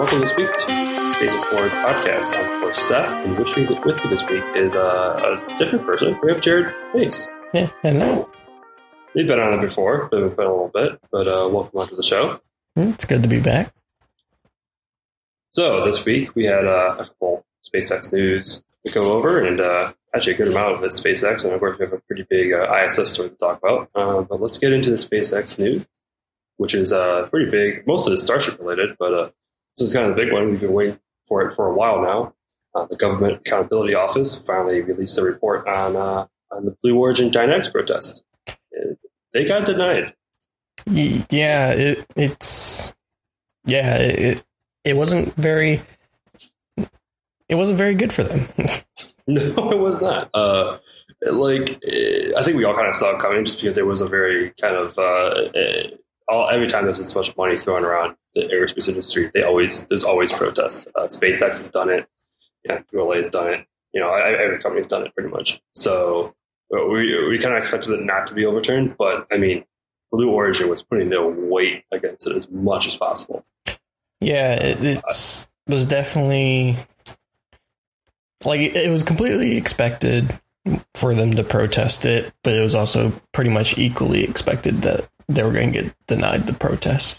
welcome this week to Space Explored Podcast. I'm, of course, Seth, and with me this week is a different person. We have Jared Pace. Yeah, hello. He's been on it before, been a little bit, but welcome onto the show. It's good to be back. So this week we had a couple SpaceX news to go over, and actually a good amount of it SpaceX, and of course we have a pretty big ISS story to talk about. But let's get into the SpaceX news, which is pretty big. Most of it is Starship related, but this is kind of the big one. We've been waiting for it for a while now. The Government Accountability Office finally released a report on the Blue Origin Dynetics protest. They got denied. Yeah, it wasn't very good for them. No, it was not. I think we all kind of saw it coming, just because there was a very kind of every time there's this much money thrown around the aerospace industry, there's always protest. SpaceX has done it. Yeah, ULA has done it. Every company's done it pretty much. So we kind of expected it not to be overturned, but I mean, Blue Origin was putting their weight against it as much as possible. Yeah, it was definitely it was completely expected for them to protest it, but it was also pretty much equally expected that they were going to get denied the protest.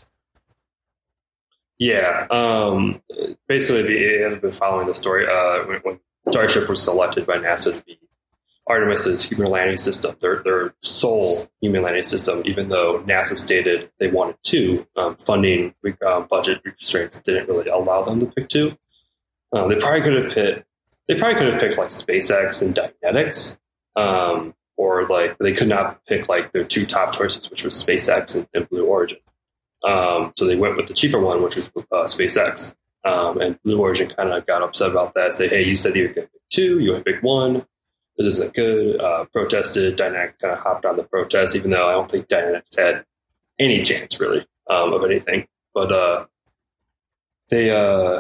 Yeah. Basically, if you have been following the story, when Starship was selected by NASA to be Artemis's human landing system, their sole human landing system, even though NASA stated they wanted two, funding budget restraints didn't really allow them to pick two. They probably could have picked like SpaceX and Dynetics, or they could not pick their two top choices, which was SpaceX and Blue Origin. So they went with the cheaper one, which was SpaceX. And Blue Origin kind of got upset about that. Say, hey, you said you were going to pick two, you went to pick one. This isn't good. Protested. Dynetics kind of hopped on the protest, even though I don't think Dynetics had any chance really of anything. But they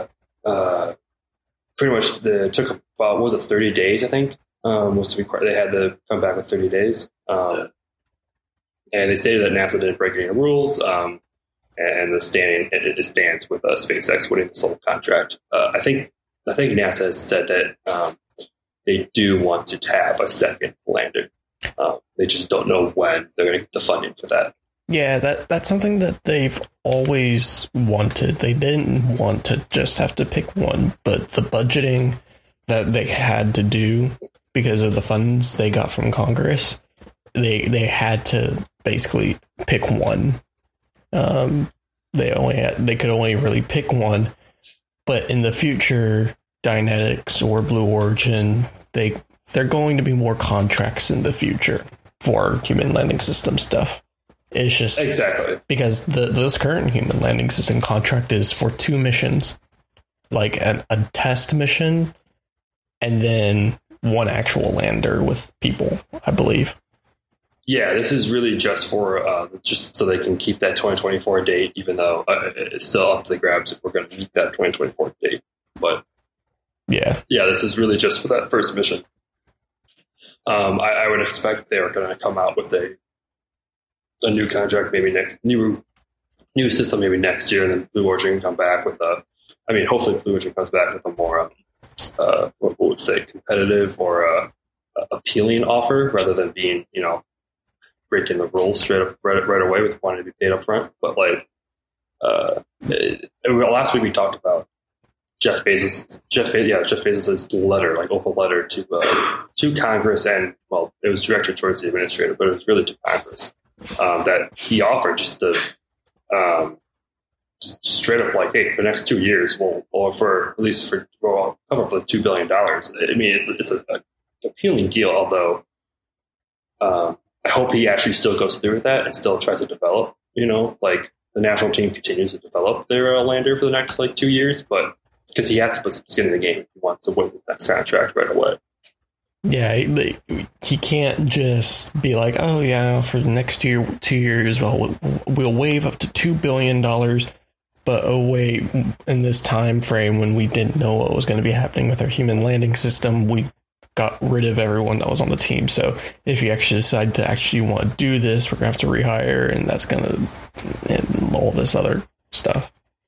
pretty much took about, what was it, 30 days, I think. They had to come back with 30 days. And they stated that NASA didn't break any rules. And it stands with SpaceX winning the sole contract. I think NASA has said that they do want to have a second lander. They just don't know when they're going to get the funding for that. Yeah, that's something that they've always wanted. They didn't want to just have to pick one, but the budgeting that they had to do because of the funds they got from Congress, they had to basically pick one. They could only really pick one, but in the future, Dynetics or Blue Origin, they're going to be more contracts in the future for human landing system stuff. It's just exactly because this current human landing system contract is for two missions, like a test mission and then one actual lander with people, I believe. Yeah, this is really just for just so they can keep that 2024 date, even though it's still up to the grabs if we're going to meet that 2024 date. But yeah, this is really just for that first mission. I would expect they're going to come out with a new contract, maybe new system, maybe next year, and then Blue Origin can come back with hopefully Blue Origin comes back with a more what would say competitive or appealing offer rather than being breaking the rules right away with wanting to be paid up front. But last week we talked about Jeff Bezos's letter, open letter to Congress, and it was directed towards the administrator, but it was really to Congress, that he offered just to just straight up hey, for the next 2 years, we'll cover for the $2 billion. I mean, it's an appealing deal, although I hope he actually still goes through with that and still tries to develop, the national team continues to develop their lander for the next 2 years, but because he has to put some skin in the game if he wants to win this next contract right away. Yeah, he can't just be like, oh yeah, for the next 2 years, we'll waive up to $2 billion. But oh wait, in this time frame when we didn't know what was going to be happening with our human landing system, we got rid of everyone that was on the team. So if you actually decide to actually want to do this, we're going to have to rehire, and that's going to, and all this other stuff.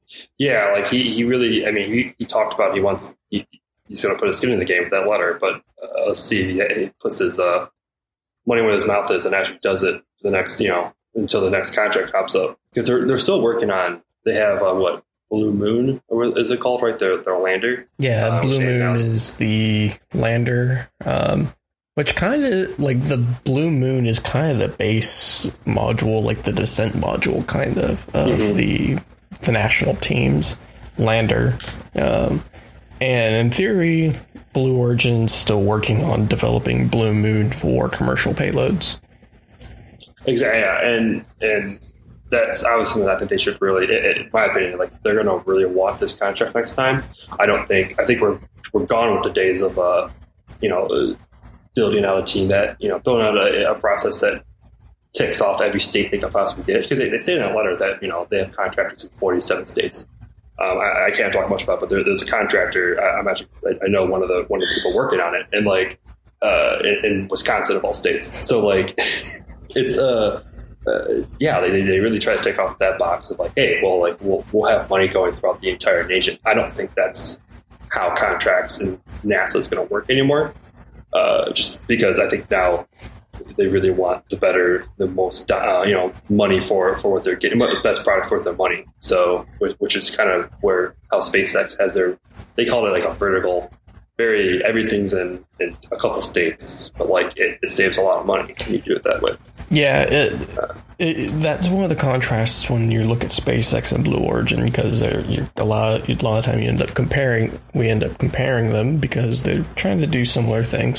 Yeah, like he really, I mean, he talked about he's going to put his skin in the game with that letter, but let's see, he puts his money where his mouth is and actually does it for the next, until the next contract pops up, because they're still working on. They have what, Blue Moon, or is it called, right? Their lander. Yeah, Blue Moon is the lander, which kind of like the Blue Moon is kind of the base module, like the descent module, kind of the national team's lander. And in theory, Blue Origin's still working on developing Blue Moon for commercial payloads. Exactly, yeah. And that's obviously something I think they should really, in my opinion, like they're going to really want this contract next time. I think we're gone with the days of building out a team that, throwing out a process that ticks off every state they can possibly get, because they say in that letter that they have contractors in 47 states. I can't talk much about it, but there's a contractor. I know one of the people working on it, and like in Wisconsin of all states. So like it's they really try to take off that box of like, hey, well, like we'll have money going throughout the entire nation. I don't think that's how contracts and NASA is going to work anymore. Just because I think now they really want the most money for what they're getting, the best product for their money. So, which is kind of how SpaceX has they call it like a vertical. Everything's in a couple states, but like it saves a lot of money when you do it that way. Yeah, that's one of the contrasts when you look at SpaceX and Blue Origin, because a lot of time we end up comparing them because they're trying to do similar things.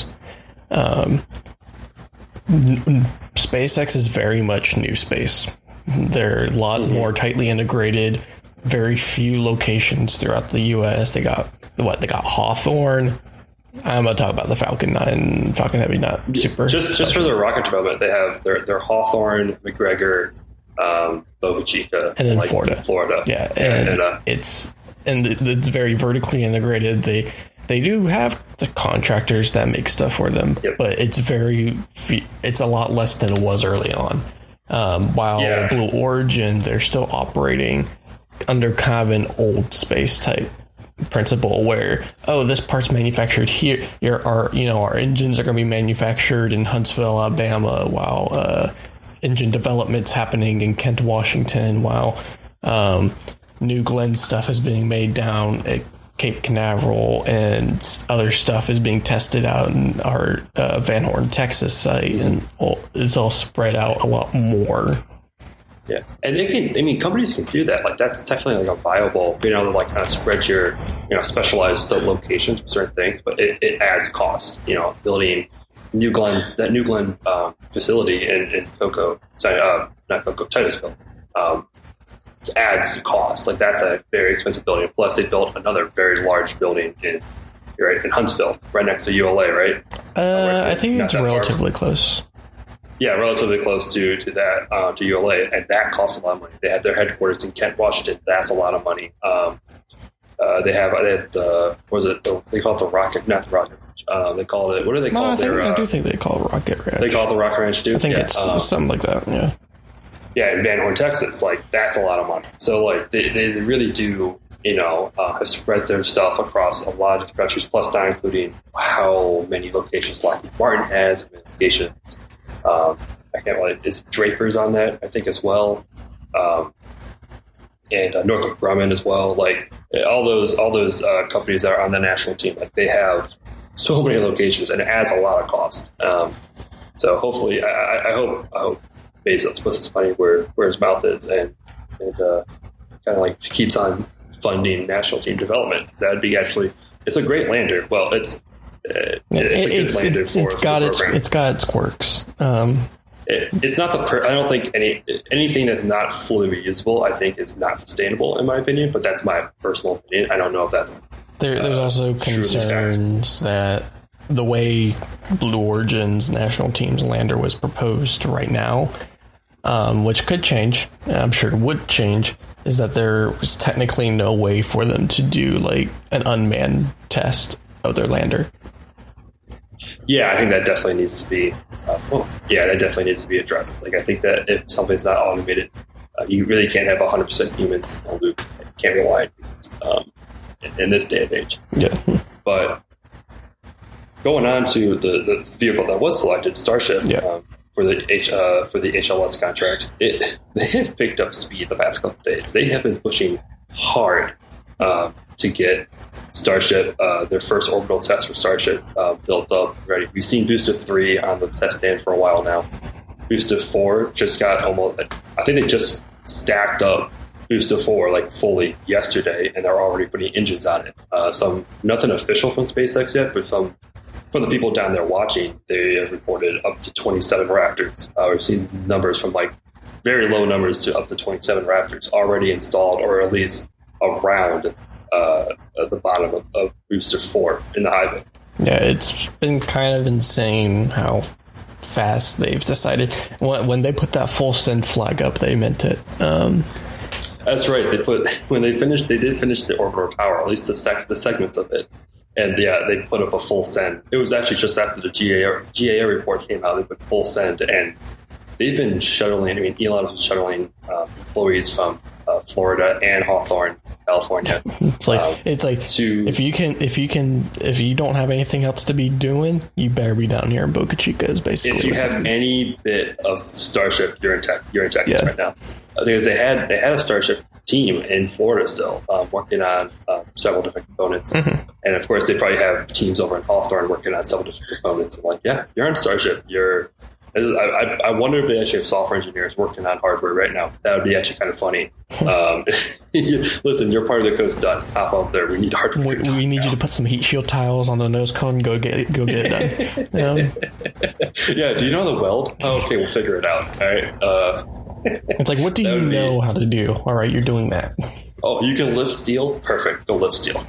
SpaceX is very much new space. They're a lot more tightly integrated. Very few locations throughout the U.S. They got Hawthorne. I'm gonna talk about the Falcon 9, Falcon Heavy, not super. Just for their rocket development, they have their Hawthorne, McGregor, Boca Chica, and then Florida. Yeah, and it's very vertically integrated. They do have the contractors that make stuff for them, but it's a lot less than it was early on. While Blue Origin, they're still operating under kind of an old space type principle where, this part's manufactured here. Our engines are going to be manufactured in Huntsville, Alabama, while engine development's happening in Kent, Washington, while New Glenn stuff is being made down at Cape Canaveral, and other stuff is being tested out in our Van Horn, Texas site, and it's all spread out a lot more. Yeah, and companies can do that. Like that's definitely like a viable, to like kind of spread your, specialized locations for certain things, but it adds cost. Building New Glenn facility in Titusville, adds cost. Like that's a very expensive building. Plus, they built another very large building in Huntsville, right next to ULA, right? I think it's relatively close. Yeah, relatively close to that, to ULA, and that costs a lot of money. They have their headquarters in Kent, Washington. That's a lot of money. They have they call it the Rocket, not the Rocket Ranch. They call it, what do they call it? I do think they call it Rocket Ranch. They call it the Rocket Ranch too? I think it's something like that, yeah. Yeah, in Van Horn, Texas, like that's a lot of money. So like they really do, have spread their stuff across a lot of different countries, plus not including how many locations Lockheed Martin has, locations. I can't really, is Draper's on that, I think, as well. And Northrop Grumman as well. Like all those companies that are on the national team, like they have so many locations, and it adds a lot of cost. So hopefully, I hope Bezos puts his money where his mouth is, and kind of like keeps on funding national team development. That'd be it's a great lander. Well, it's a good lander for the program. It's got its quirks. It's not I don't think anything that's not fully reusable, I think, is not sustainable in my opinion. But that's my personal opinion. I don't know if that's there's also concerns that the way Blue Origin's national team's lander was proposed right now, which could change, I'm sure would change, is that there was technically no way for them to do like an unmanned test of their lander. Yeah, I think that definitely needs to be. That definitely needs to be addressed. Like, I think that if something's not automated, you really can't have 100% humans in the loop. can't rely on in this day and age. Yeah. But going on to the vehicle that was selected, Starship, for the HLS contract, they have picked up speed the past couple of days. They have been pushing hard to get Starship, their first orbital test for Starship, built up, ready. We've seen Booster 3 on the test stand for a while now. Booster 4 just got almost, I think they just stacked up Booster 4 like fully yesterday, and they're already putting engines on it. Nothing official from SpaceX yet, but from the people down there watching, they have reported up to 27 Raptors. We've seen numbers from like very low numbers to up to 27 Raptors already installed, or at least around the bottom of Booster 4 in the high bay. Yeah, it's been kind of insane how fast they've decided. When they put that full send flag up, they meant it. That's right. They did finish the orbital tower, at least the segments of it. And yeah, they put up a full send. It was actually just after the GAO report came out, they put full send, and they've been shuttling. I mean, Elon was shuttling employees from Florida and Hawthorne, California. It's like if you don't have anything else to be doing, you better be down here in Boca Chica. Is basically if you have any bit of Starship, you're in Texas right now. Because they had a Starship team in Florida still working on several different components, and of course they probably have teams over in Hawthorne working on several different components. I'm like, yeah, you're on Starship. I wonder if they actually have software engineers working on hardware right now. That would be actually kind of funny. Listen, your part of the code's done. Hop out there. We need hardware. We need you to put some heat shield tiles on the nose cone and go get it done. Yeah. Do you know the weld? Oh, okay, we'll figure it out. All right. It's like, what do you know how to do? All right, you're doing that. Oh, you can lift steel? Perfect. Go lift steel.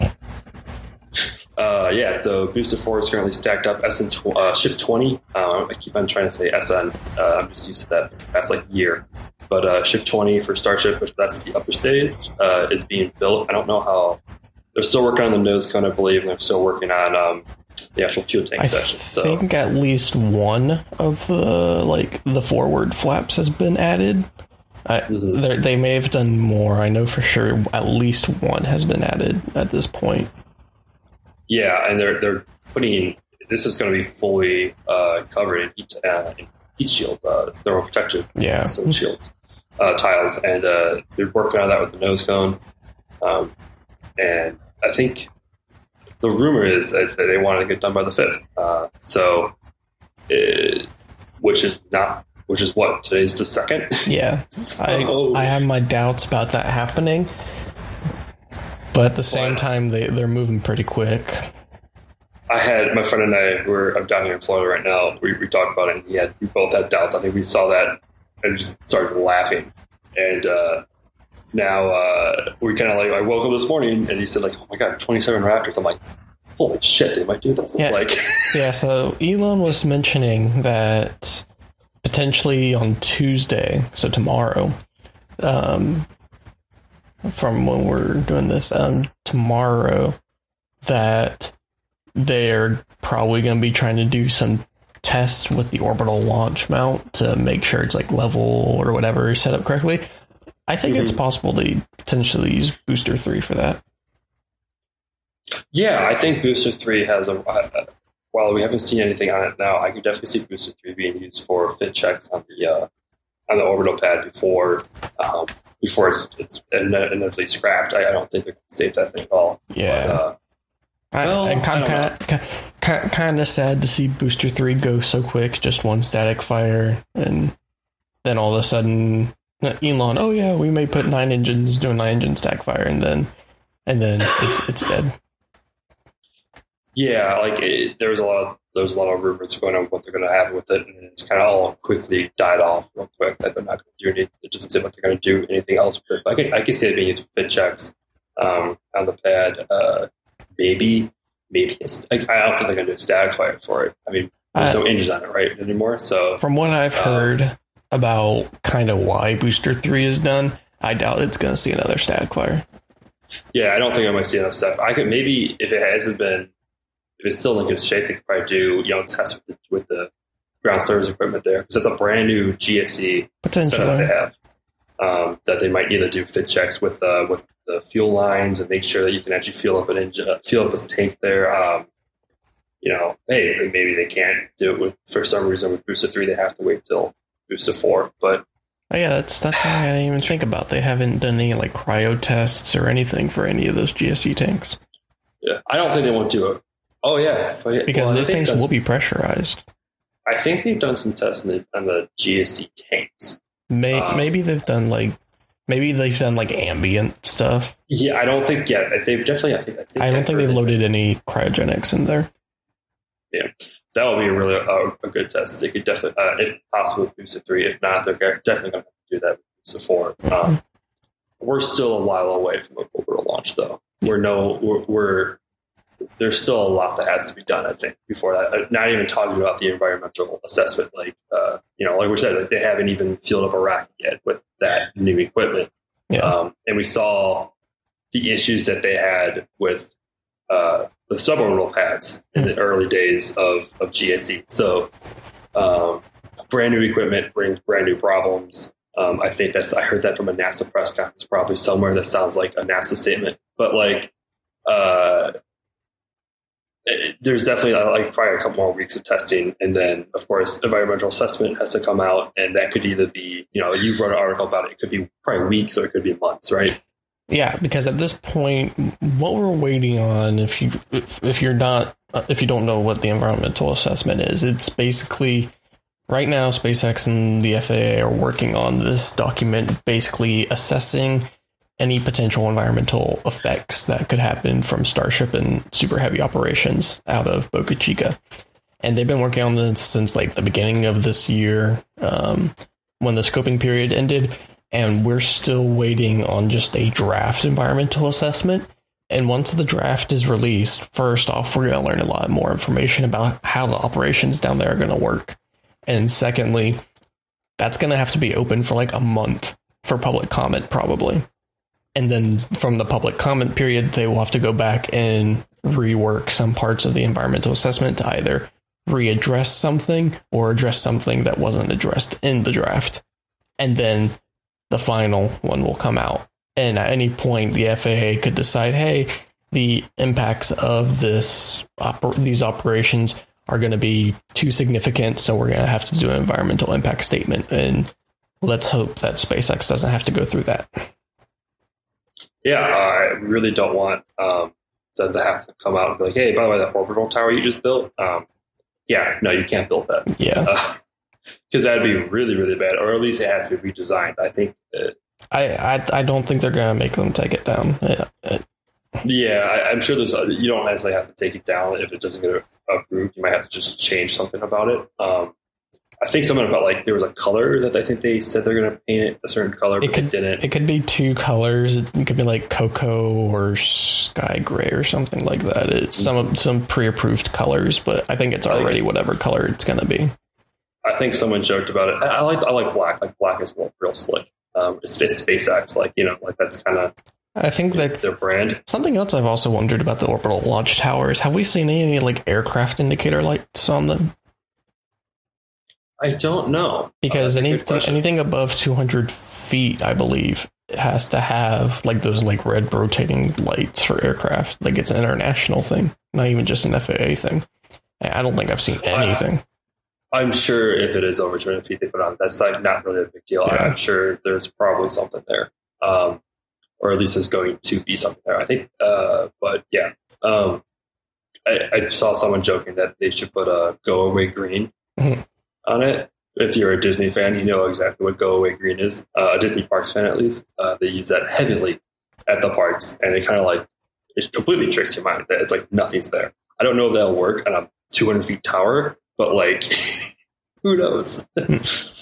So Booster 4 is currently stacked up. Ship 20. I keep on trying to say SN. I'm just used to that for the past year. But Ship 20 for Starship, which that's the upper stage, is being built. I don't know how. They're still working on the nose cone, I believe, and they're still working on the actual fuel tank section. I think at least one of the forward flaps has been added. They may have done more. I know for sure at least one has been added at this point. Yeah, and they're putting, this is going to be fully covered in heat shield, thermal protection system shields, tiles, and they're working on that with the nose cone. And I think the rumor is that they want to get done by the 5th. Which is what? Today's the 2nd? Yeah. I have my doubts about that happening. But at the same time, they're moving pretty quick. I had my friend and I'm down here in Florida right now. We talked about it, and we both had doubts. I think we saw that and just started laughing. And now we kind of I woke up this morning and he said oh my God, 27 Raptors. I'm like, holy shit, they might do this. Yeah. So Elon was mentioning that potentially on Tuesday, so tomorrow, from when we're doing this, tomorrow, that they're probably going to be trying to do some tests with the orbital launch mount to make sure it's level or whatever set up correctly. I think it's possible to potentially use Booster 3 for that. Yeah, I think Booster 3 has while we haven't seen anything on it now, I could definitely see Booster 3 being used for fit checks on the orbital pad before it's inevitably scrapped. I don't think they're going to save that thing at all. Yeah. I'm kind of sad to see Booster 3 go so quick, just one static fire, and then all of a sudden, Elon, oh yeah, we may put 9 engines, do a 9 engine stack fire, and then it's dead. Yeah, there was a lot of rumors going on what they're going to have with it, and it's kind of all quickly died off real quick. That they're not going to do anything. It doesn't seem like they're going to do anything else with it. But I can see it being used for fit checks on the pad. Maybe I don't think they're going to do a static fire for it. I mean, there's no engines on it right anymore. So from what I've heard about kind of why Booster 3 is done, I doubt it's going to see another static fire. Yeah, I don't think I might see another stuff. I could maybe if it's still in good shape, they could probably do tests with the ground service equipment there, because it's a brand new GSE setup they have. that they might need to do fit checks with the fuel lines and make sure that you can actually fuel up an engine, fuel up a tank there. Hey, maybe they can't do it for some reason with Booster 3. They have to wait till Booster 4. But that's something I didn't even think about. They haven't done any like cryo tests or anything for any of those GSE tanks. Yeah, I don't think they won't do it. Oh yeah, because those things will be pressurized. I think they've done some tests on the GSE tanks. Maybe they've done like ambient stuff. Yeah, I don't think yet. They've definitely. I don't think they've loaded any cryogenics in there. Yeah, that would be really a good test. They could definitely, if possible, with Booster 3. If not, they're definitely going to do that with Booster 4. We're still a while away from a orbital launch, though. There's still a lot that has to be done, I think, before that. Not even talking about the environmental assessment. Like we said, they haven't even filled up a rocket yet with that new equipment. Yeah. And we saw the issues that they had with the suborbital pads in the early days of GSE. So brand new equipment brings brand new problems. I think I heard that from a NASA press conference probably somewhere that sounds like a NASA statement. But there's definitely probably a couple more weeks of testing. And then, of course, environmental assessment has to come out. And that could either be, you've wrote an article about it. It could be probably weeks or it could be months, right? Yeah, because at this point, what we're waiting on, if you don't know what the environmental assessment is, it's basically right now SpaceX and the FAA are working on this document, basically assessing any potential environmental effects that could happen from Starship and Super Heavy operations out of Boca Chica. And they've been working on this since like the beginning of this year, when the scoping period ended. And we're still waiting on just a draft environmental assessment. And once the draft is released, first off, we're going to learn a lot more information about how the operations down there are going to work. And secondly, that's going to have to be open for like a month for public comment, probably. And then from the public comment period, they will have to go back and rework some parts of the environmental assessment to either readdress something or address something that wasn't addressed in the draft. And then the final one will come out. And at any point, the FAA could decide, hey, the impacts of these operations are going to be too significant, so we're going to have to do an environmental impact statement. And let's hope that SpaceX doesn't have to go through that. Yeah, I really don't want them to have to come out and be like, hey, by the way, that orbital tower you just built, no, you can't build that. Yeah. Because that'd be really, really bad, or at least it has to be redesigned. I think. I don't think they're going to make them take it down. I'm sure you don't necessarily have to take it down if it doesn't get approved. You might have to just change something about it. I think something about there was a color that I think they said they're going to paint it a certain color, but they didn't. It could be two colors. It could be like cocoa or sky gray or something like that. It's some pre-approved colors, but I think it's already whatever color it's going to be. I think someone joked about it. I like black. Like black is real slick. It's SpaceX. That's kind of. I think that their brand. Something else I've also wondered about the orbital launch towers. Have we seen any aircraft indicator lights on them? I don't know. Because anything above 200 feet, I believe, has to have those red rotating lights for aircraft. It's an international thing, not even just an FAA thing. I don't think I've seen anything. I'm sure if it is over 200 feet, they put on. That's not really a big deal. Yeah. I'm sure there's probably something there, or at least there's going to be something there. I think, but yeah, I saw someone joking that they should put a "Go Away Green" on it. If you're a Disney fan, you know exactly what "Go Away Green" is. A Disney Parks fan, at least, they use that heavily at the parks, and it kind of it completely tricks your mind that it's nothing's there. I don't know if that'll work on a 200 feet tower, but who knows? With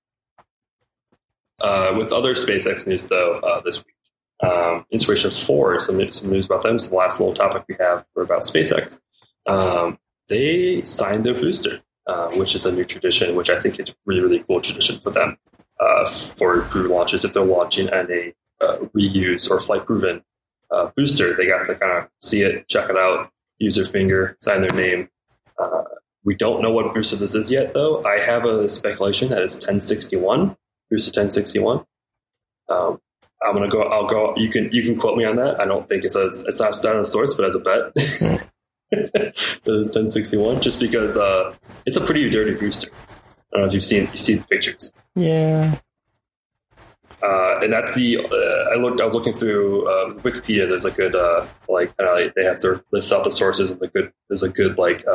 other SpaceX news, though, this week, Inspiration 4, some news about them. It's the last little topic we have about SpaceX. They signed their booster, which is a new tradition, which I think is really, really cool tradition for them for crew launches. If they're launching on a reuse or flight-proven booster, they got to kind of see it, check it out, use their finger, sign their name. We don't know what booster this is yet, though. I have a speculation that it's 1061, booster 1061. I'm gonna go. I'll go. You can quote me on that. I don't think it's not on the source, but as a bet, that is 1061. Just because it's a pretty dirty booster. I don't know if you see the pictures. Yeah. And that's I was looking through Wikipedia. There's a good they have to list out the sources and there's a good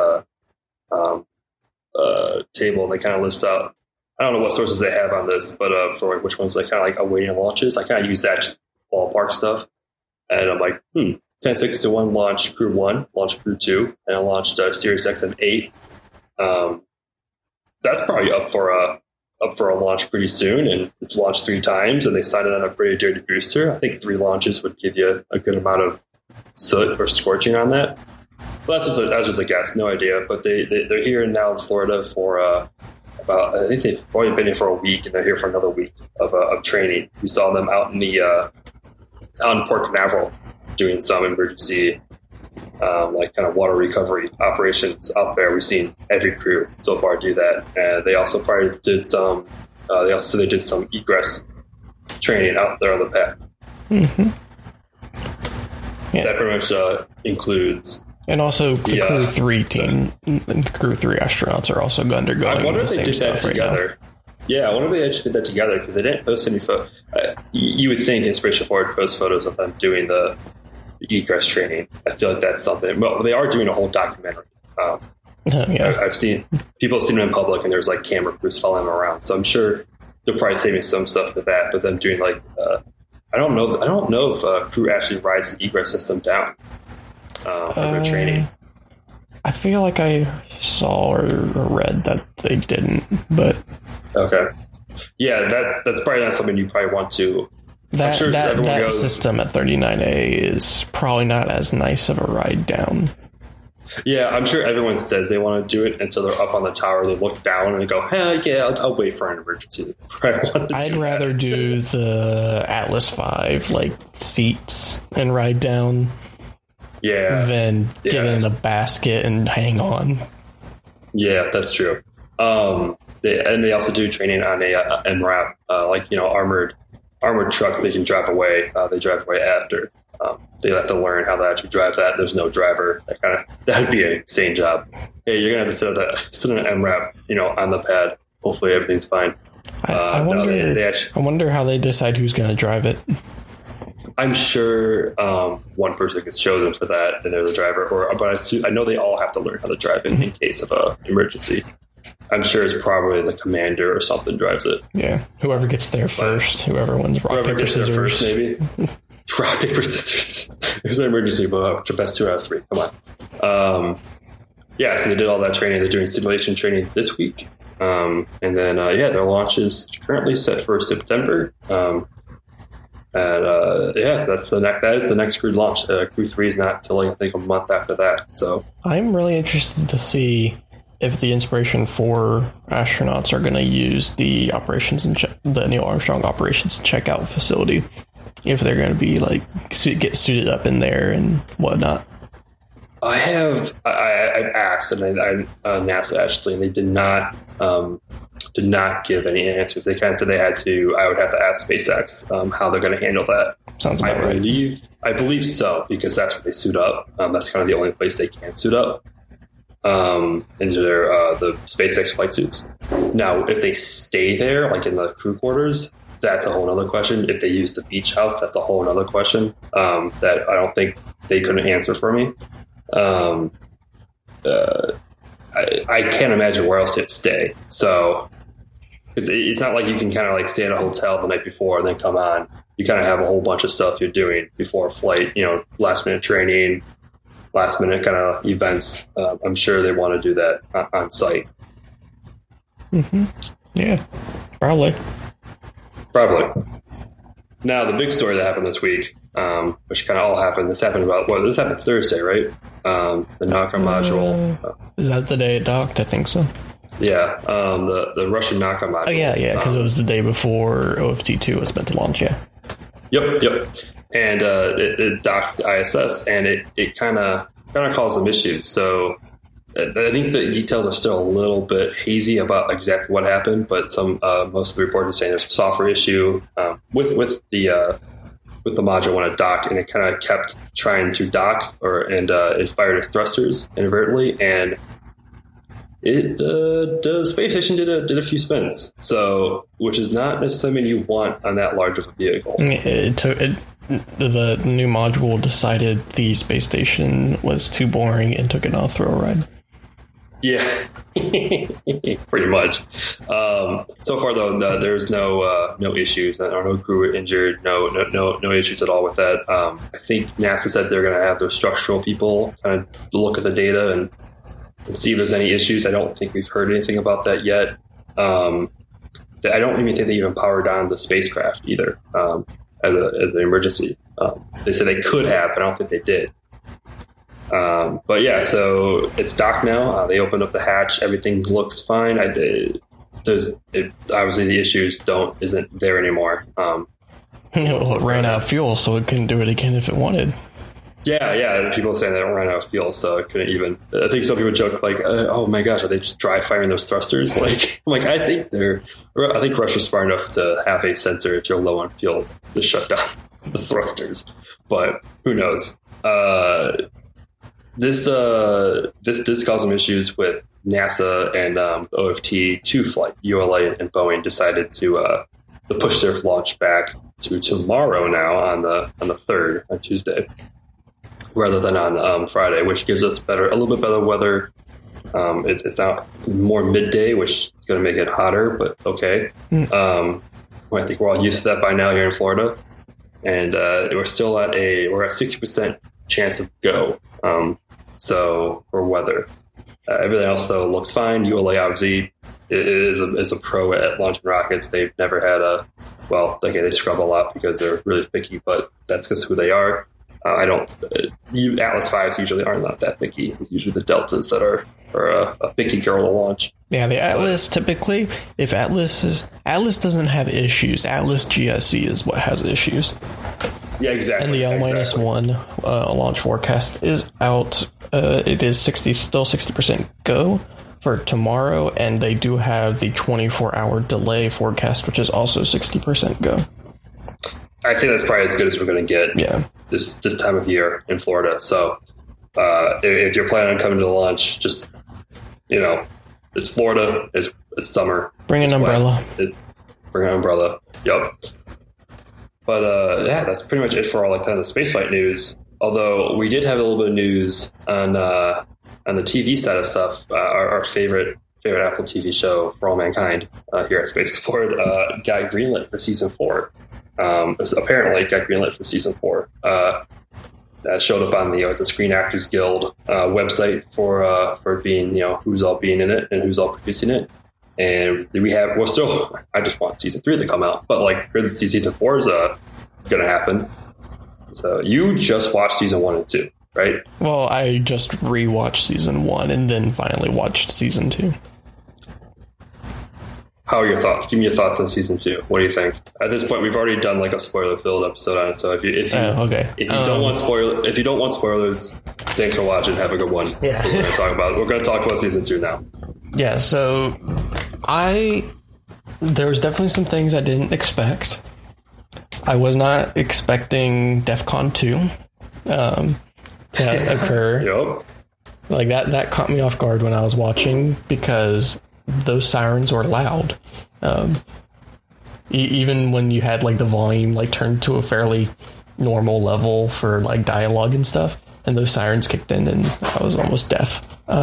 table, and they kind of list out. I don't know what sources they have on this, but for which ones they kind of like awaiting launches. I kind of use that ballpark stuff, and I'm like, 1061 launched Crew 1, launched Crew 2, and I launched Sirius XM8. That's probably up for a launch pretty soon, and it's launched 3 times, and they signed it on a pretty dirty booster. I think 3 launches would give you a good amount of soot or scorching on that. Well, that's just a guess, no idea. But they're here now in Florida for about, I think they've only been here for a week, and they're here for another week of training. We saw them out in out in Port Canaveral doing some emergency kind of water recovery operations out there. We've seen every crew so far do that, and they also probably did some. They did some egress training out there on the pad. Mm-hmm. Yeah. That pretty much includes. And also the Crew 3 team, the Crew 3 astronauts are also undergoing the same stuff right now. Yeah, I wonder if they actually did that together, because they didn't post any photos. You would think Inspiration 4 would post photos of them doing the egress training. I feel like that's something. Well, they are doing a whole documentary. Yeah. I've seen people have seen them in public, and there's like camera crews following them around. So I'm sure they're probably saving some stuff for that. But them doing I don't know if Crew actually rides the egress system down. For their training. I feel like I saw or read that they didn't, but okay, yeah, that's probably not something you probably want to. That system at 39A is probably not as nice of a ride down. Yeah, I'm sure everyone says they want to do it until they're up on the tower. They look down and they go, "Hell yeah, I'll wait for an emergency." I'd rather do the Atlas V seats and ride down. Yeah, than get in the basket and hang on. Yeah, that's true. They also do training on a MRAP, armored truck. They can drive away. They drive away after. They have to learn how to actually drive that. There's no driver. That'd be an insane job. Hey, you're gonna have to sit in an MRAP, on the pad. Hopefully everything's fine. I wonder how they decide who's going to drive it. I'm sure one person gets chosen for that, and they're the driver. But I know they all have to learn how to drive it in case of an emergency. I'm sure it's probably the commander or something drives it. Yeah, whoever gets there first, whoever wins rock, paper, scissors. First, maybe. Rock, paper, scissors. There's an emergency, but the best 2 out of 3. Come on. Yeah, so they did all that training. They're doing simulation training this week. And then, their launch is currently set for September. That's that is the next Crew launch. Crew 3 is not till I think a month after that. So I'm really interested to see if the Inspiration 4 astronauts are going to use the the Neil Armstrong Operations Checkout facility. If they're going to be get suited up in there and whatnot. I've asked, and NASA actually, and they did not give any answers. They kind of said I would have to ask SpaceX how they're going to handle that. Sounds about right. I believe so, because that's where they suit up. That's kind of the only place they can suit up into their the SpaceX flight suits. Now, if they stay there, like in the crew quarters, that's a whole other question. If they use the beach house, that's a whole other question that I don't think they couldn't answer for me. I can't imagine where else they'd stay. So it's not like you can kind of stay at a hotel the night before and then come on. You kind of have a whole bunch of stuff you're doing before a flight, last minute training, last minute kind of events. I'm sure they want to do that on site. Mm-hmm. Yeah, probably. Now, the big story that happened this week, which kind of all happened. This happened Thursday, right? The NACA module. Is that the day it docked? I think so. Yeah, the Russian NACA module. Oh, yeah, because it was the day before OFT2 was meant to launch, yeah. Yep. And it docked the ISS, and it kind of caused some issues. So I think the details are still a little bit hazy about exactly what happened, but most of the reports are saying there's a software issue with the module when it docked, and it kind of kept trying to dock, and it fired its thrusters inadvertently, and the space station did a few spins, so which is not necessarily something you want on that large of a vehicle. The new module decided the space station was too boring and took it on a thrill ride. Yeah, pretty much. So far, though, there's no issues. No crew injured. No issues at all with that. I think NASA said they're going to have their structural people kind of look at the data and see if there's any issues. I don't think we've heard anything about that yet. I don't even think they even powered on the spacecraft either as an emergency. They said they could have, but I don't think they did. But yeah, so it's docked now. They opened up the hatch. Everything looks fine. Obviously, the issues isn't there anymore. Well, it ran out of fuel, so it couldn't do it again if it wanted. Yeah. People saying they don't run out of fuel, so it couldn't even. I think some people joke like, "Oh my gosh, are they just dry firing those thrusters?" Like, I'm like, I think Russia's smart enough to have a sensor if you're low on fuel to shut down the thrusters, but who knows? This did cause some issues with NASA and OFT2 flight. ULA and Boeing decided to push their launch back to tomorrow now on the 3rd, on Tuesday, rather than on Friday, which gives us a little bit better weather. It's now more midday, which is going to make it hotter, but okay. I think we're all used to that by now here in Florida, and we're at 60% chance of go. So for weather, everything else though looks fine. ULA obviously is a pro at launching rockets. They've never had they scrub a lot because they're really picky, but that's just who they are. Atlas V's usually aren't not that picky. It's usually the Deltas that are a picky girl to launch. Yeah, the Atlas typically, if Atlas doesn't have issues, Atlas GSE is what has issues. Yeah, exactly. And the L-1 launch forecast is out. It is still 60% go for tomorrow, and they do have the 24-hour delay forecast, which is also 60% go. I think that's probably as good as we're going to get this time of year in Florida. So if you're planning on coming to the launch, just, it's Florida, it's summer. Bring an umbrella. Bring an umbrella. Yep. But that's pretty much it for all kind of the spaceflight news. Although we did have a little bit of news on the TV side of stuff. Our favorite Apple TV show, For All Mankind, here at Space Explored, got greenlit for season 4. Apparently got greenlit for season 4. That showed up on the Screen Actors Guild website for being who's all being in it and who's all producing it. And I just want season 3 to come out, but good to see season 4 is going to happen. So you just watched season 1 and 2, right? Well, I just rewatched season 1 and then finally watched season 2. How are your thoughts? Give me your thoughts on season 2. What do you think? At this point, we've already done a spoiler-filled episode on it. So if you don't want spoilers, thanks for watching. Have a good one. Yeah, we're going to talk about season 2 now. Yeah. So there was definitely some things I didn't expect. I was not expecting DEFCON 2 to occur. Yep. That caught me off guard when I was watching because those sirens were loud. Even when you had the volume turned to a fairly normal level for dialogue and stuff, and those sirens kicked in and I was almost deaf.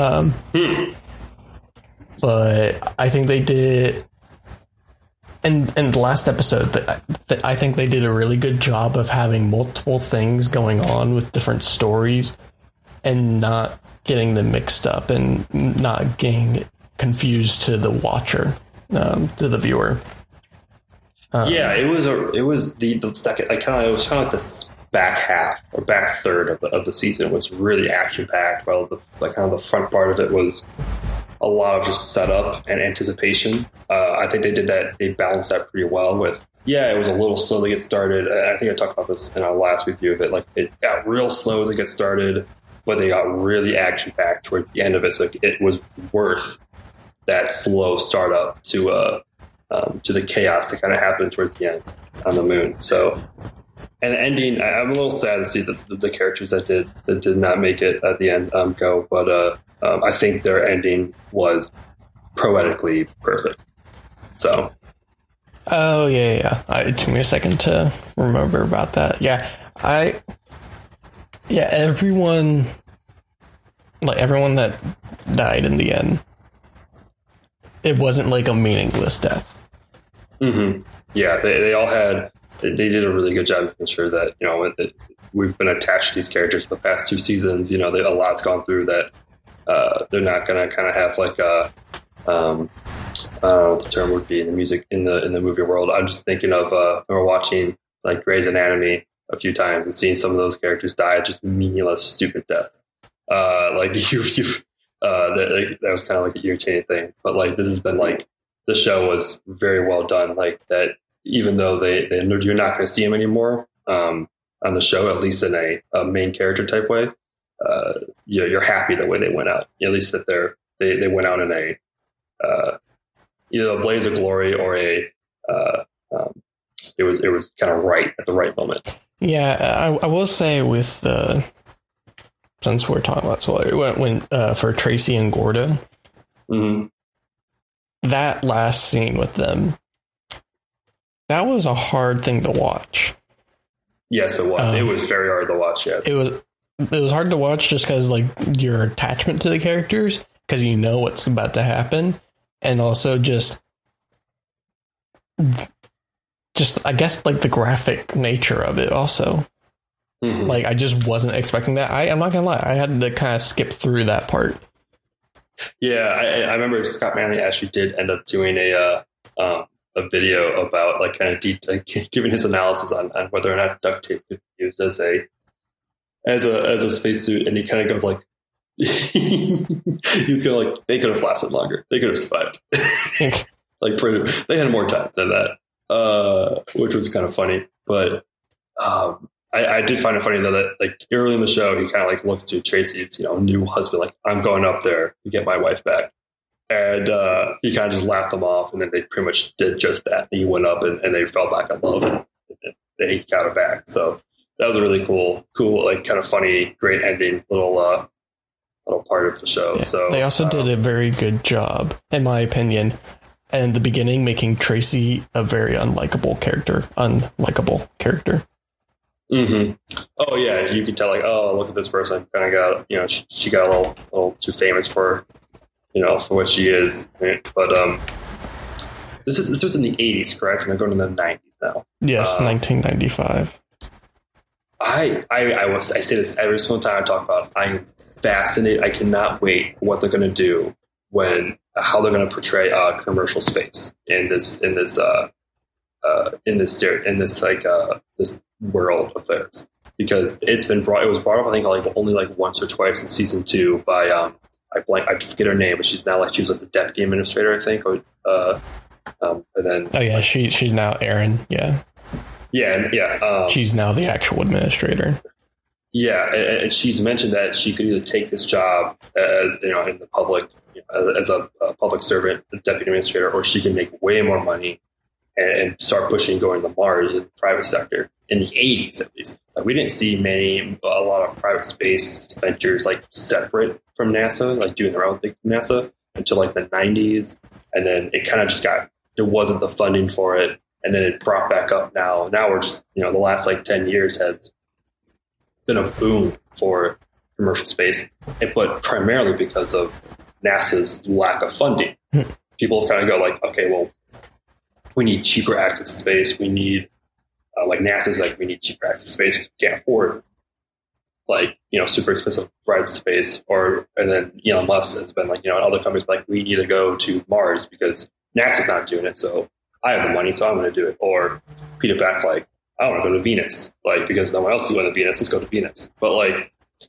But I think they did, and the last episode that I think they did a really good job of having multiple things going on with different stories and not getting them mixed up and not getting confused to the watcher, to the viewer. It was the second. It was kind of the back half or back third of the season was really action packed. While the front part of it was a lot of just setup and anticipation. I think they did that. They balanced that pretty well with. It was a little slow to get started. I think I talked about this in our last review of it. It got real slow to get started. but they got really action packed towards the end of it. So it was worth that slow startup to the chaos that kind of happened towards the end on the moon. So, and the ending, I'm a little sad to see the characters that did not make it at the end go, but I think their ending was poetically perfect. So. Oh yeah. It took me a second to remember about that. Yeah, everyone that died in the end, it wasn't like a meaningless death. Mm-hmm. Yeah, they all had. They did a really good job making sure that we've been attached to these characters for the past 2 seasons. A lot's gone through that. They're not going to kind of have like a. I don't know what the term would be in the music in the movie world. I'm just thinking of we're watching like Grey's Anatomy a few times and seeing some of those characters die just meaningless, stupid deaths. That was kind of like an irritating thing. But like this has been like the show was very well done. Like that, even though you're not going to see them anymore on the show, at least in a main character type way. You're happy the way they went out. At least that they went out in a either a blaze of glory or it was kind of right at the right moment. Yeah, I will say with since we're talking about spoiler, when for Tracy and Gordo, mm-hmm. that last scene with them, that was a hard thing to watch. Yes, it was. It was very hard to watch. Yes, it was hard to watch just because like your attachment to the characters, because you know what's about to happen. And also just I guess like the graphic nature of it also. Mm-hmm. Like I just wasn't expecting that. I'm not gonna lie, I had to kind of skip through that part. Yeah, I remember Scott Manley actually did end up doing a video about like kind of giving his analysis on whether or not duct tape could be used as a spacesuit, and he kind of goes like. He was going like they could have lasted longer. They could have survived. Like they had more time than that, which was kind of funny. But I did find it funny though that like early in the show he kind of like looks to Tracy's new husband like I'm going up there to get my wife back, and he kind of just laughed them off, and then they pretty much did just that. He went up and they fell back in love, and then he got her back. So that was a really cool like kind of funny, great ending little part of the show. Yeah, so they also did a very good job, in my opinion, in the beginning, making Tracy a very unlikable character. Mm-hmm. Oh yeah, you can tell like, oh, look at this person. Kind of got she got a little too famous for for what she is. But this was in the 80s, correct? And I'm going to the 90s now. Yes, 1995. I say this every single time I talk about it. I'm fascinated. I cannot wait for what they're going to do how they're going to portray commercial space in this world of theirs, because it was brought up I think like only like once or twice in season 2 by I forget her name, but she was like the deputy administrator I think, and then she's now Erin. She's now the actual administrator. Yeah, and she's mentioned that she could either take this job as in the public as a public servant, a deputy administrator, or she can make way more money and start pushing going to Mars in the private sector in the 80s at least. Like we didn't see a lot of private space ventures like separate from NASA, like doing their own thing from NASA until like the 90s, and then it kind of just there wasn't the funding for it, and then it brought back up now. Now we're just the last like 10 years has been a boom for commercial space, but primarily because of NASA's lack of funding. People kind of go like, okay, well, we need cheaper access to space. We need, like NASA's like, we need cheaper access to space. We can't afford like, super expensive rides to space. And then Elon Musk has been like, other companies like, we need to go to Mars because NASA's not doing it. So I have the money, so I'm going to do it. Or Peter Beck, like, I want to go to Venus, like, because no one else is going to Venus. Let's go to Venus. But like,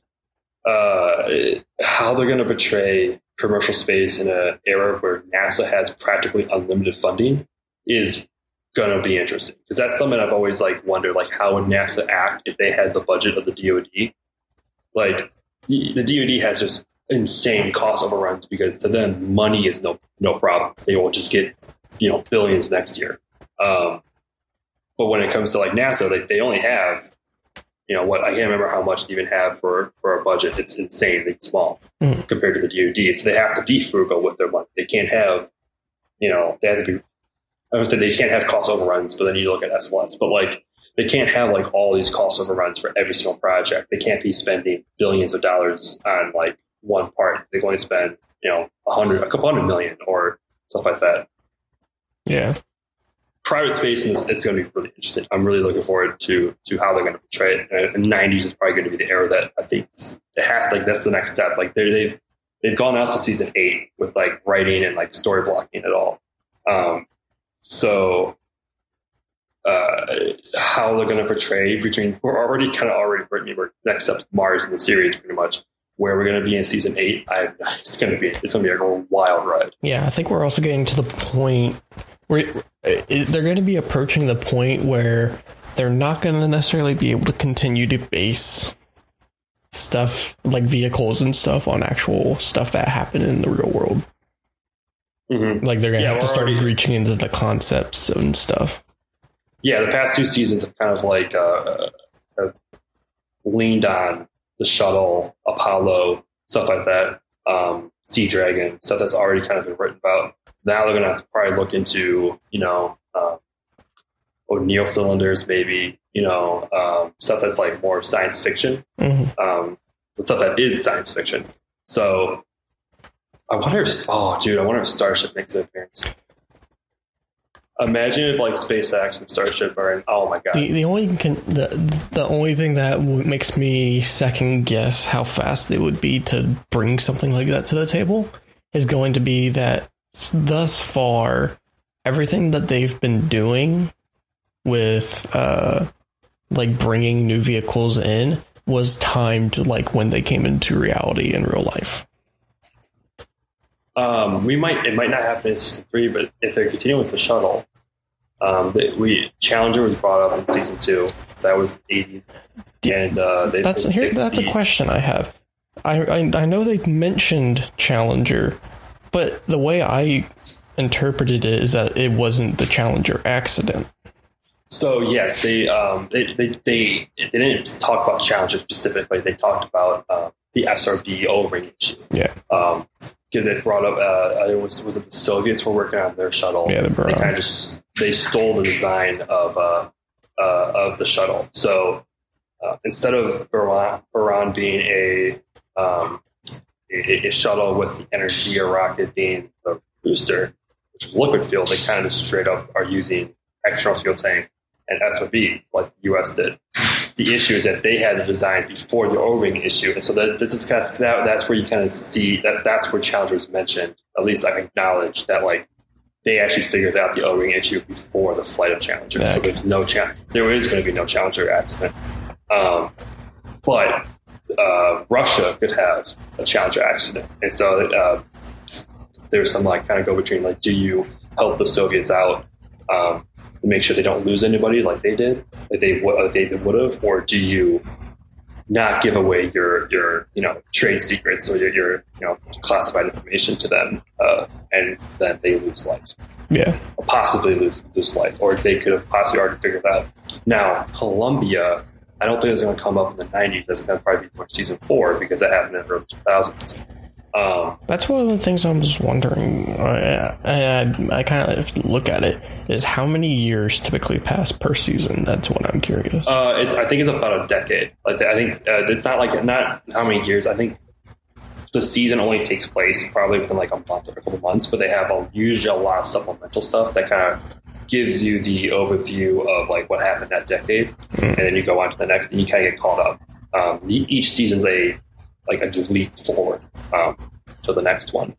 how they're going to portray commercial space in an era where NASA has practically unlimited funding is going to be interesting, because that's something I've always like wondered, like how would NASA act if they had the budget of the DoD? Like the DoD has just insane cost overruns because to them money is no problem. They will just get billions next year. But when it comes to like NASA, they only have I can't remember how much they even have for a budget. It's insanely small compared to the DoD. So they have to be frugal with their money. They can't have they have to be. I would say they can't have cost overruns, but then you look at SLS, but like they can't have like all these cost overruns for every single project. They can't be spending billions of dollars on like one part. They're going to spend a couple hundred million or stuff like that. Yeah. Private space, it's going to be really interesting. I'm really looking forward to how they're going to portray it. And 90s is probably going to be the era that I think it has to, like, that's the next step. Like they've gone out to season 8 with like writing and like story blocking it all. So how they're going to portray we're already written. We're next up Mars in the series pretty much. Where we're going to be in season 8, it's going to be a wild ride. Yeah, I think we're also getting to the point where they're going to be approaching the point where they're not going to necessarily be able to continue to base stuff like vehicles and stuff on actual stuff that happened in the real world. Mm-hmm. Like they're going to have to start reaching into the concepts and stuff. Yeah, the past 2 seasons have kind of like have leaned on the shuttle, Apollo, stuff like that, Sea Dragon, stuff that's already kind of been written about. Now they're going to have to probably look into, O'Neill cylinders, maybe, stuff that's like more science fiction, stuff that is science fiction. So I wonder if Starship makes an appearance. Imagine if like SpaceX and Starship are in. Oh my god! The only thing that makes me second guess how fast they would be to bring something like that to the table is going to be that thus far everything that they've been doing with like bringing new vehicles in was timed like when they came into reality in real life. It might not happen in season 3, but if they're continuing with the shuttle, Challenger was brought up in season 2, so that was the 80s, and that's a question I have. I know they mentioned Challenger, but the way I interpreted it is that it wasn't the Challenger accident. So yes, they didn't talk about Challenger specifically. They talked about the SRB O-ring issue. Yeah. Because it brought up, was it the Soviets were working on their shuttle? Yeah, they stole the design of the shuttle. So instead of Buran being a shuttle with the Energia rocket being the booster, which is liquid fuel, they kind of just straight up are using external fuel tank and SRB like the U.S. did. The issue is that they had the design before the O-ring issue, and so this is kind of that's where you kind of see that's where Challenger was mentioned. At least I acknowledge that like they actually figured out the O-ring issue before the flight of Challenger. Okay. So there is going to be no Challenger accident, but Russia could have a Challenger accident, and so there's some like kind of go between like, do you help the Soviets out? Make sure they don't lose anybody like they did, like they would have, or do you not give away your trade secrets or your classified information to them, and then they lose life? Yeah, or possibly lose life, or they could have possibly already figured that out. Now, Columbia, I don't think it's going to come up in the 90s. That's going to probably be more season 4 because that happened in the early 2000s. That's one of the things I'm just wondering. I kind of look at it is how many years typically pass per season. That's what I'm curious. I think it's about a decade. Like I think it's not how many years. I think the season only takes place probably within like a month or a couple months, but they have usually a lot of supplemental stuff that kind of gives you the overview of like what happened that decade, and then you go on to the next, and you kind of get caught up. Each season's a just leap forward to the next one,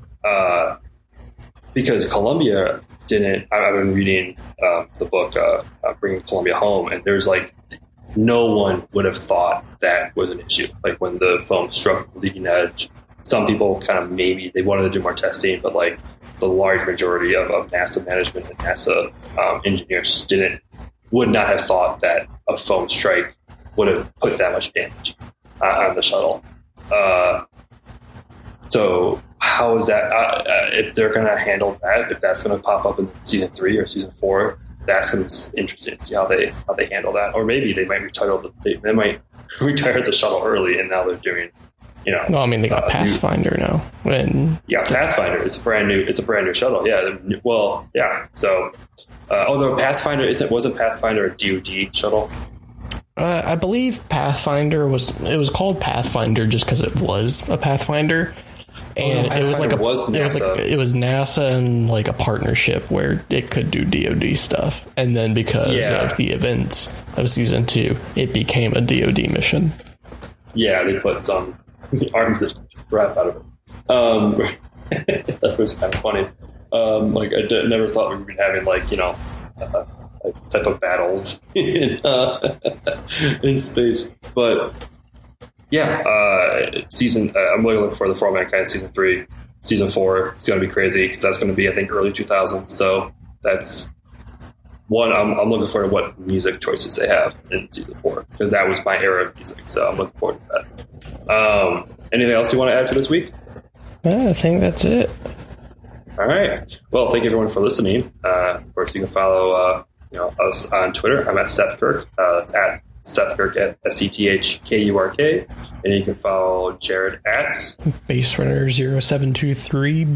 because Columbia didn't. I've been reading the book Bringing Columbia Home, and there's like no one would have thought that was an issue. Like when the foam struck the leading edge, some people kind of maybe they wanted to do more testing, but like the large majority of NASA management and NASA engineers would not have thought that a foam strike would have put that much damage on the shuttle. So how is that? If they're going to handle that, if that's going to pop up in season 3 or season 4, that's going to be interesting to see how they handle that. Or maybe they might retire the shuttle early, and now they're doing, No, I mean they got Pathfinder now. Pathfinder is a brand new shuttle. Yeah. Well, yeah. So, although Pathfinder wasn't Pathfinder a DoD shuttle? I believe Pathfinder was called Pathfinder just because it was a Pathfinder. And it was NASA and like a partnership where it could do DoD stuff, and then because of the events of season 2, it became a DoD mission. Yeah, they put some armed the crap out of it. That was kind of funny. I never thought we would be having like this type of battles in space, but. Yeah, I'm really looking for the For All Mankind season 3. Season 4 is going to be crazy because that's going to be, I think, early 2000s. So that's one. I'm looking forward to what music choices they have in season 4 because that was my era of music. So I'm looking forward to that. Anything else you want to add for this week? I think that's it. All right. Well, thank you everyone for listening. Of course, you can follow us on Twitter. I'm at Seth Kirk. That's at Seth Kirk at SETHKURK, and you can follow Jared at BaseRunner0723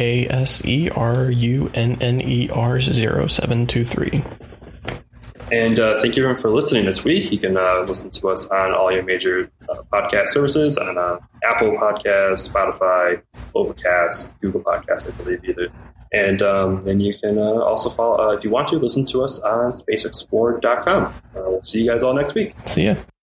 BASERUNNER0723. And thank you everyone for listening this week. You can listen to us on all your major podcast services on Apple Podcasts, Spotify, Overcast, Google Podcasts, I believe either. And then you can also follow, if you want to, listen to us on SpaceExplored.com. We'll see you guys all next week. See ya.